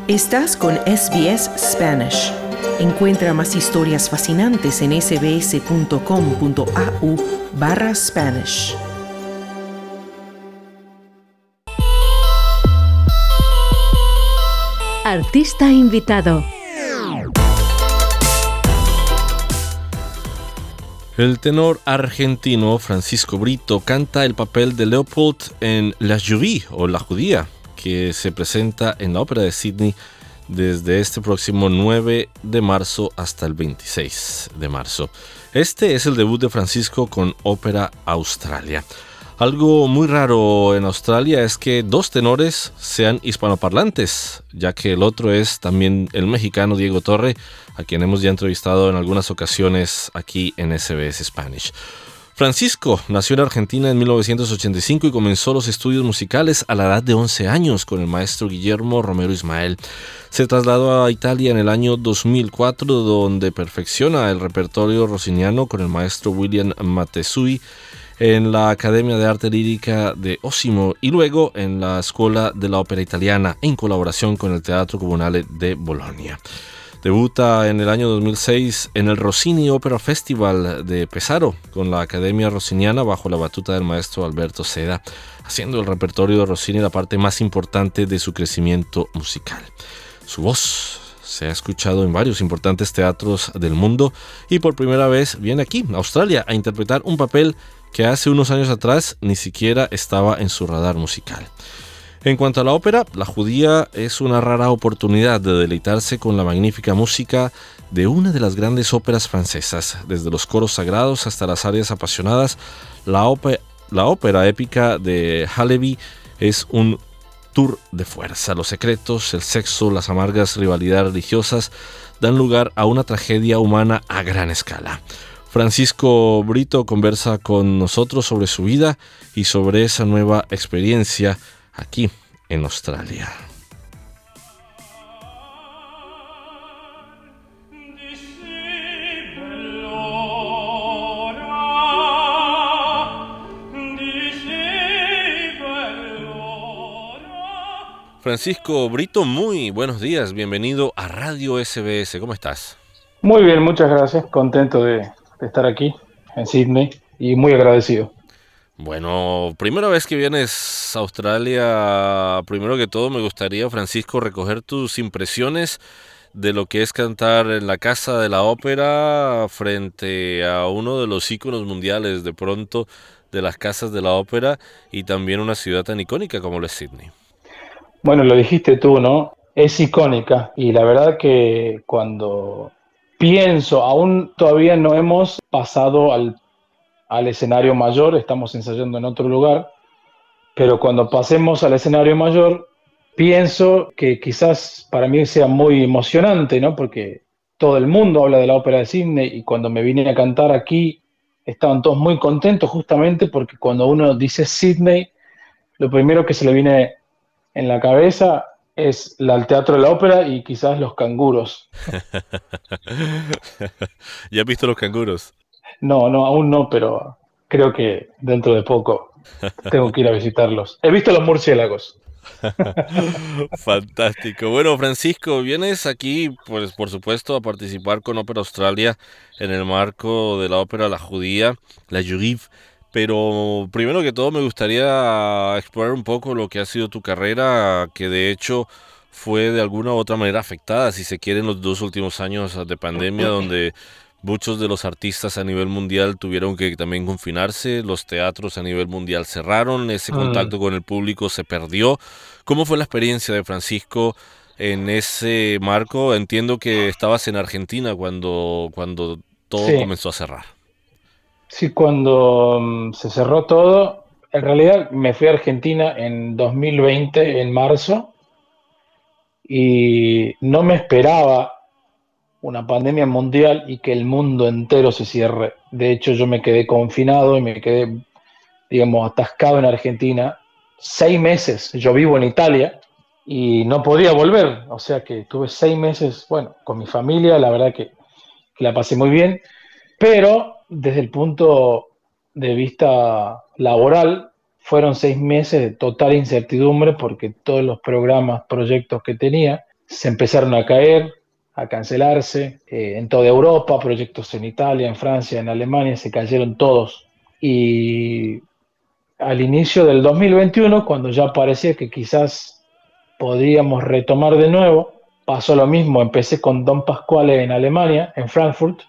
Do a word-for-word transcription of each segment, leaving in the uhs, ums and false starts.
Estás con S B S Spanish. Encuentra más historias fascinantes en sbs.com.au barra Spanish. Artista invitado. El tenor argentino Francisco Brito canta el papel de Leopold en La Juive o La Judía, que se presenta en la Ópera de Sydney desde este próximo nueve de marzo hasta el veintiséis de marzo. Este es el debut de Francisco con Ópera Australia. Algo muy raro en Australia es que dos tenores sean hispanoparlantes, ya que el otro es también el mexicano Diego Torre, a quien hemos ya entrevistado en algunas ocasiones aquí en S B S Spanish. Francisco nació en Argentina en mil novecientos ochenta y cinco y comenzó los estudios musicales a la edad de once años con el maestro Guillermo Romero Ismael. Se trasladó a Italia en el año dos mil cuatro, donde perfecciona el repertorio rossiniano con el maestro William Matesui en la Academia de Arte Lírica de Osimo y luego en la Escuela de la Ópera Italiana en colaboración con el Teatro Comunale de Bolonia. Debuta en el año dos mil seis en el Rossini Opera Festival de Pesaro con la Academia Rossiniana bajo la batuta del maestro Alberto Seda, haciendo el repertorio de Rossini la parte más importante de su crecimiento musical. Su voz se ha escuchado en varios importantes teatros del mundo y por primera vez viene aquí, a Australia, a interpretar un papel que hace unos años atrás ni siquiera estaba en su radar musical. En cuanto a la ópera, La Judía es una rara oportunidad de deleitarse con la magnífica música de una de las grandes óperas francesas. Desde los coros sagrados hasta las arias apasionadas, la, ópera, la ópera épica de Halevi es un tour de fuerza. Los secretos, el sexo, las amargas rivalidades religiosas dan lugar a una tragedia humana a gran escala. Francisco Brito conversa con nosotros sobre su vida y sobre esa nueva experiencia aquí en Australia. Francisco Brito, muy buenos días, bienvenido a Radio S B S, ¿cómo estás? Muy bien, muchas gracias, contento de, de estar aquí en Sydney y muy agradecido. Bueno, primera vez que vienes a Australia, primero que todo me gustaría, Francisco, recoger tus impresiones de lo que es cantar en la Casa de la Ópera frente a uno de los íconos mundiales de pronto de las casas de la ópera y también una ciudad tan icónica como lo es Sydney. Bueno, lo dijiste tú, ¿no? Es icónica y la verdad que cuando pienso, aún todavía no hemos pasado al al escenario mayor, estamos ensayando en otro lugar, pero cuando pasemos al escenario mayor, pienso que quizás para mí sea muy emocionante, ¿no? Porque todo el mundo habla de la ópera de Sydney y cuando me vine a cantar aquí, estaban todos muy contentos justamente porque cuando uno dice Sydney, lo primero que se le viene en la cabeza es la, el Teatro de la Ópera y quizás los canguros. ¿Ya has visto los canguros? No, no, aún no, pero creo que dentro de poco tengo que ir a visitarlos. He visto los murciélagos. Fantástico. Bueno, Francisco, vienes aquí, pues por supuesto, a participar con Ópera Australia en el marco de la ópera La Judía, La Juive. Pero primero que todo me gustaría explorar un poco lo que ha sido tu carrera, que de hecho fue de alguna u otra manera afectada, si se quiere, en los dos últimos años de pandemia, donde muchos de los artistas a nivel mundial tuvieron que también confinarse, los teatros a nivel mundial cerraron, ese contacto mm. con el público se perdió. ¿Cómo fue la experiencia de Francisco en ese marco? Entiendo que estabas en Argentina cuando, cuando todo sí. comenzó a cerrar. Sí, cuando um, se cerró todo, en realidad me fui a Argentina en dos mil veinte, en marzo, y no me esperaba una pandemia mundial y que el mundo entero se cierre. De hecho, yo me quedé confinado y me quedé, digamos, atascado en Argentina seis meses. Yo vivo en Italia y no podía volver. O sea que tuve seis meses, bueno, con mi familia, la verdad que, que la pasé muy bien. Pero desde el punto de vista laboral, fueron seis meses de total incertidumbre porque todos los programas, proyectos que tenía se empezaron a caer, a cancelarse. Eh, en toda Europa, proyectos en Italia, en Francia, en Alemania, se cayeron todos. Y al inicio del dos mil veintiuno, cuando ya parecía que quizás podríamos retomar de nuevo, pasó lo mismo. Empecé con Don Pasquale en Alemania, en Frankfurt,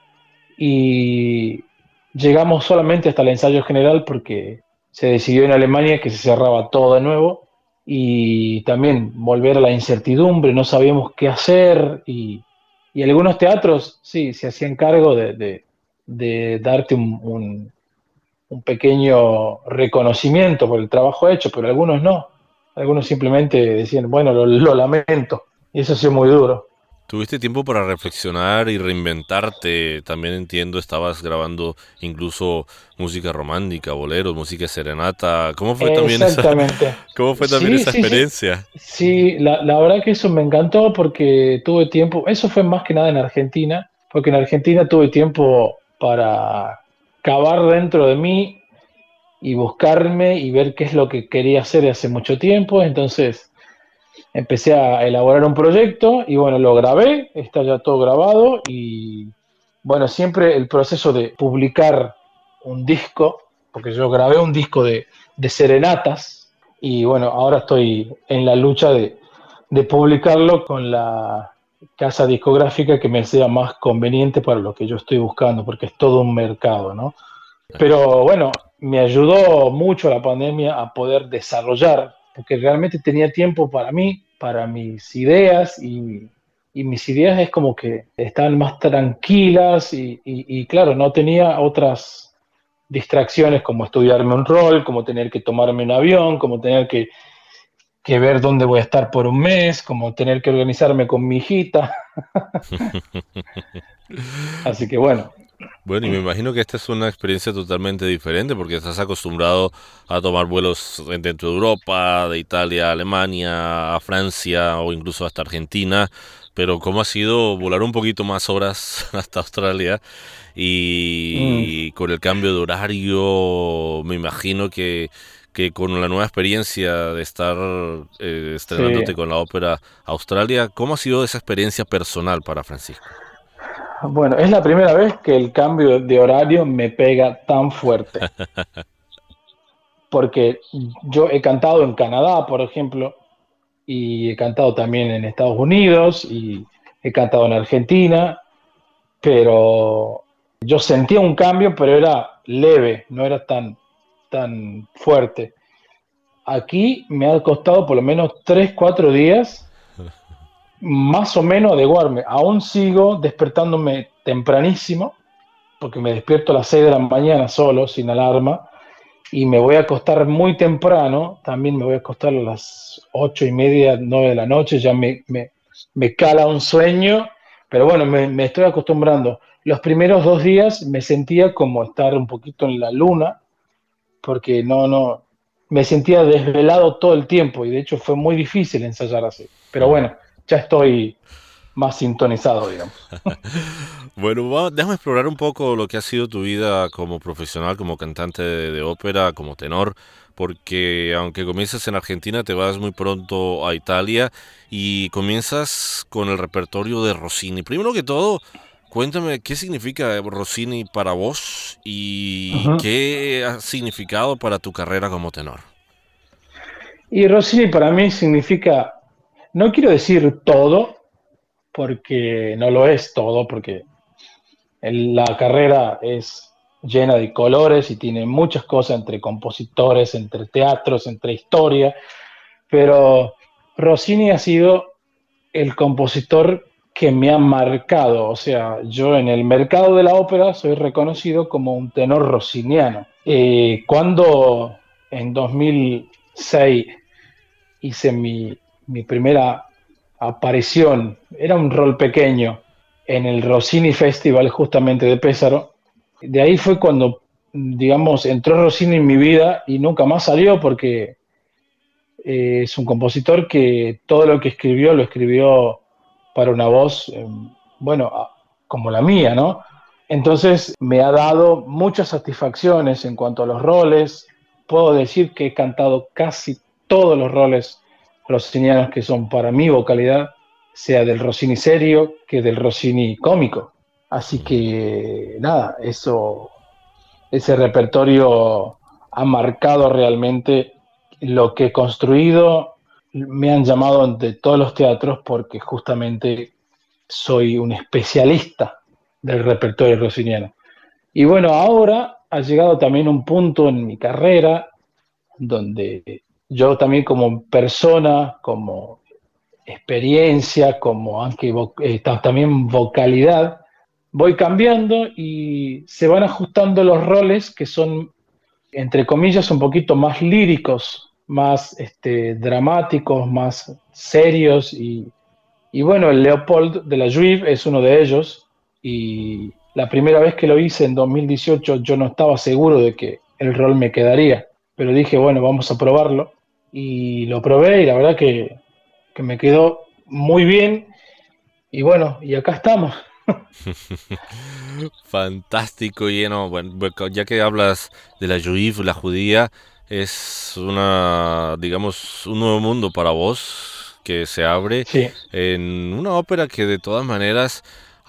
y llegamos solamente hasta el ensayo general porque se decidió en Alemania que se cerraba todo de nuevo, y también volver a la incertidumbre, no sabíamos qué hacer, y, y algunos teatros sí se hacían cargo de, de, de darte un, un, un pequeño reconocimiento por el trabajo hecho, pero algunos no, algunos simplemente decían, bueno, lo, lo lamento, y eso ha sido muy duro. Tuviste tiempo para reflexionar y reinventarte. También entiendo, estabas grabando incluso música romántica, boleros, música serenata. ¿Cómo fue también esa, Exactamente. cómo fue también Sí, esa sí, sí. experiencia? Sí, la, la verdad que eso me encantó porque tuve tiempo, eso fue más que nada en Argentina, porque en Argentina tuve tiempo para cavar dentro de mí y buscarme y ver qué es lo que quería hacer de hace mucho tiempo. Entonces empecé a elaborar un proyecto y bueno, lo grabé, está ya todo grabado. Y bueno, siempre el proceso de publicar un disco, porque yo grabé un disco de, de serenatas, y bueno, ahora estoy en la lucha de, de publicarlo con la casa discográfica que me sea más conveniente para lo que yo estoy buscando, porque es todo un mercado, ¿no? Pero bueno, me ayudó mucho la pandemia a poder desarrollar, porque realmente tenía tiempo para mí, para mis ideas, y, y mis ideas es como que estaban más tranquilas, y, y, y claro, no tenía otras distracciones como estudiarme un rol, como tener que tomarme un avión, como tener que, que ver dónde voy a estar por un mes, como tener que organizarme con mi hijita. Así que bueno. Bueno, y me imagino que esta es una experiencia totalmente diferente porque estás acostumbrado a tomar vuelos dentro de Europa, de Italia a Alemania, a Francia o incluso hasta Argentina, pero ¿cómo ha sido volar un poquito más horas hasta Australia? Mm, Y con el cambio de horario, me imagino que, que con la nueva experiencia de estar eh, sí. estrenándote con la ópera Australia, ¿cómo ha sido esa experiencia personal para Francisco? Bueno, es la primera vez que el cambio de horario me pega tan fuerte, porque yo he cantado en Canadá, por ejemplo, y he cantado también en Estados Unidos, y he cantado en Argentina, pero yo sentía un cambio, pero era leve, no era tan, tan fuerte. Aquí me ha costado por lo menos tres, cuatro días más o menos adecuarme. Aún sigo despertándome tempranísimo, porque me despierto a las seis de la mañana solo, sin alarma, y me voy a acostar muy temprano. También me voy a acostar a las ocho y media, nueve de la noche, ya me, me, me cala un sueño, pero bueno, me, me estoy acostumbrando. Los primeros dos días me sentía como estar un poquito en la luna, porque no, no, me sentía desvelado todo el tiempo, y de hecho fue muy difícil ensayar así. Pero bueno, ya estoy más sintonizado, digamos. Bueno, va- déjame explorar un poco lo que ha sido tu vida como profesional, como cantante de, de ópera, como tenor, porque aunque comienzas en Argentina, te vas muy pronto a Italia y comienzas con el repertorio de Rossini. Primero que todo, cuéntame qué significa Rossini para vos y Ujú. qué ha significado para tu carrera como tenor. Y Rossini para mí significa, no quiero decir todo, porque no lo es todo, porque el- la carrera es llena de colores y tiene muchas cosas entre compositores, entre teatros, entre historia, pero Rossini ha sido el compositor que me ha marcado. O sea, yo en el mercado de la ópera soy reconocido como un tenor rossiniano. Eh, cuando en dos mil seis hice mi, mi primera aparición, era un rol pequeño, en el Rossini Festival justamente de Pésaro. De ahí fue cuando, digamos, entró Rossini en mi vida y nunca más salió, porque eh, es un compositor que todo lo que escribió lo escribió para una voz, eh, bueno, a- como la mía, ¿no? Entonces me ha dado muchas satisfacciones en cuanto a los roles. Puedo decir que he cantado casi todos los roles rossinianos que son para mi vocalidad. sea del Rossini serio que del Rossini cómico. Así que nada, eso, ese repertorio ha marcado realmente lo que he construido. Me han llamado de todos los teatros porque justamente soy un especialista del repertorio rossiniano. Y bueno, ahora ha llegado también un punto en mi carrera donde yo también como persona, como experiencia, como aunque vo- eh, ta- también vocalidad, voy cambiando y se van ajustando los roles que son, entre comillas, un poquito más líricos, más este, dramáticos, más serios. Y, y bueno, el Leopold de la Juive es uno de ellos. Y la primera vez que lo hice en dos mil dieciocho yo no estaba seguro de que el rol me quedaría, pero dije, bueno, vamos a probarlo. Y lo probé y la verdad que, que me quedó muy bien. Y bueno, y acá estamos. Fantástico, lleno. Bueno, bueno, ya que hablas de la Juive, la judía, es una, digamos, un nuevo mundo para vos que se abre Sí. en una ópera que de todas maneras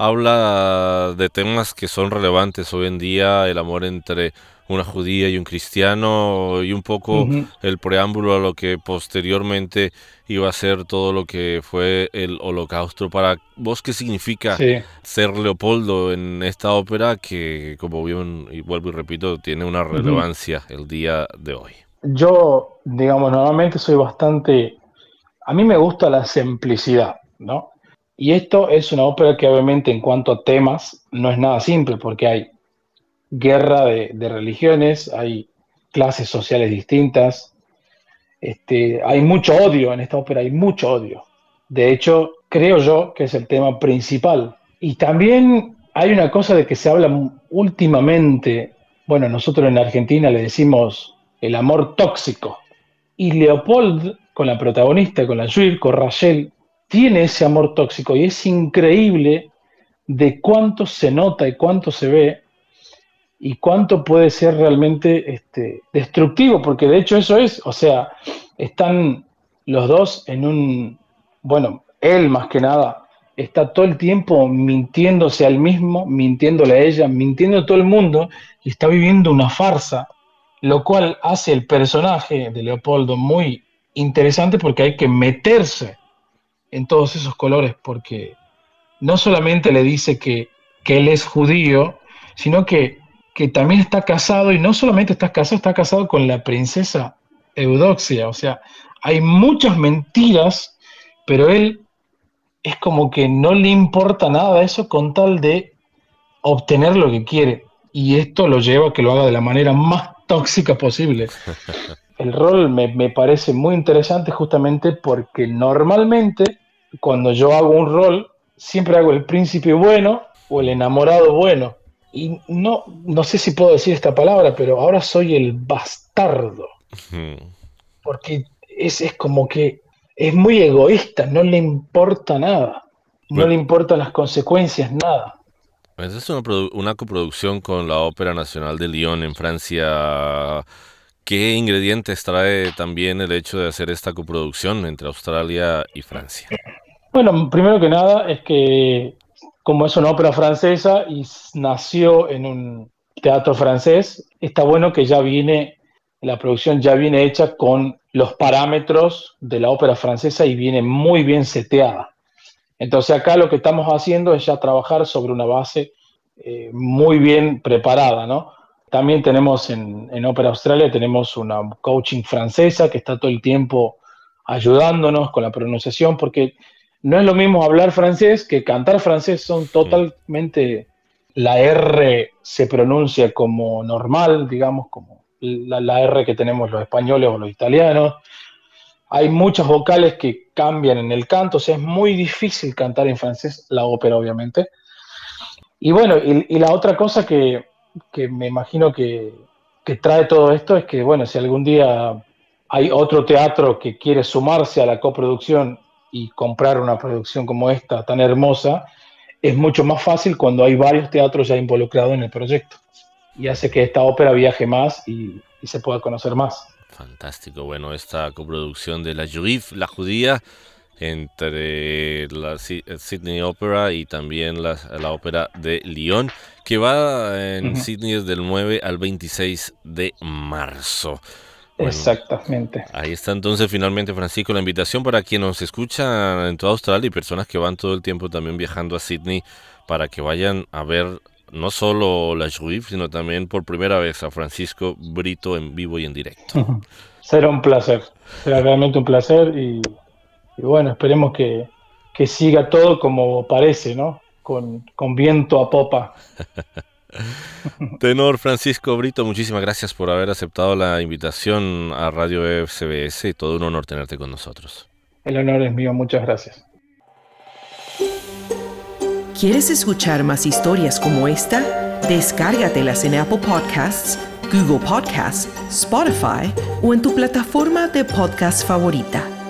habla de temas que son relevantes hoy en día, el amor entre una judía y un cristiano, y un poco Ujú. el preámbulo a lo que posteriormente iba a ser todo lo que fue el Holocausto. Para vos, ¿qué significa Sí. ser Leopoldo en esta ópera que, como bien, y vuelvo y repito, tiene una Ujú. relevancia el día de hoy? Yo, digamos, normalmente soy bastante, a mí me gusta la simplicidad, ¿no? Y esto es una ópera que obviamente en cuanto a temas no es nada simple porque hay guerra de, de religiones, hay clases sociales distintas, este, hay mucho odio en esta ópera, hay mucho odio. De hecho, creo yo que es el tema principal. Y también hay una cosa de que se habla mu- últimamente, bueno, nosotros en Argentina le decimos el amor tóxico. Y Leopold, con la protagonista, con la Jules, con Rachel, tiene ese amor tóxico y es increíble de cuánto se nota y cuánto se ve y cuánto puede ser realmente este, destructivo, porque de hecho eso es, o sea, están los dos en un, bueno, él más que nada, está todo el tiempo mintiéndose al mismo, mintiéndole a ella, mintiendo a todo el mundo, y está viviendo una farsa, lo cual hace el personaje de Leopoldo muy interesante porque hay que meterse en todos esos colores, porque no solamente le dice que, que él es judío, sino que, que también está casado, y no solamente está casado, está casado con la princesa Eudoxia. O sea, hay muchas mentiras, pero él es como que no le importa nada eso con tal de obtener lo que quiere. Y esto lo lleva a que lo haga de la manera más tóxica posible. El rol me, me parece muy interesante justamente porque normalmente cuando yo hago un rol, siempre hago el príncipe bueno o el enamorado bueno. Y no, no sé si puedo decir esta palabra, pero ahora soy el bastardo, porque es, es como que es muy egoísta, no le importa nada, no Bueno, le importan las consecuencias, nada. esta es una, produ- una coproducción con la Ópera Nacional de Lyon en Francia. ¿Qué ingredientes trae también el hecho de hacer esta coproducción entre Australia y Francia? Bueno, primero que nada es que como es una ópera francesa y s- nació en un teatro francés, está bueno que ya viene, la producción ya viene hecha con los parámetros de la ópera francesa y viene muy bien seteada. Entonces acá lo que estamos haciendo es ya trabajar sobre una base eh, muy bien preparada, ¿no? También tenemos en, en Ópera Australia, tenemos una coaching francesa que está todo el tiempo ayudándonos con la pronunciación, porque no es lo mismo hablar francés que cantar francés, son Mm. totalmente, la R se pronuncia como normal, digamos, como la, la R que tenemos los españoles o los italianos. Hay muchas vocales que cambian en el canto, o sea, es muy difícil cantar en francés la ópera, obviamente. Y bueno, y, y la otra cosa que, que me imagino que, que trae todo esto es que, bueno, si algún día hay otro teatro que quiere sumarse a la coproducción y comprar una producción como esta, tan hermosa, es mucho más fácil cuando hay varios teatros ya involucrados en el proyecto. Y hace que esta ópera viaje más y, y se pueda conocer más. Fantástico. Bueno, esta coproducción de La Juive, la judía, entre la Sydney Opera y también la, la Ópera de Lyon, que va en uh-huh. Sydney desde el nueve al veintiséis de marzo. Bueno, exactamente. Ahí está entonces finalmente, Francisco, la invitación para quienes nos escuchan en toda Australia y personas que van todo el tiempo también viajando a Sydney para que vayan a ver no solo la Jouy, sino también por primera vez a Francisco Brito en vivo y en directo. Uh-huh. Será un placer, será realmente un placer y, y bueno, esperemos que, que siga todo como parece, ¿no? Con, con viento a popa. Tenor Francisco Brito, muchísimas gracias por haber aceptado la invitación a Radio S B S y todo un honor tenerte con nosotros. El honor es mío, muchas gracias. ¿Quieres escuchar más historias como esta? Descárgatelas en Apple Podcasts, Google Podcasts, Spotify o en tu plataforma de podcast favorita.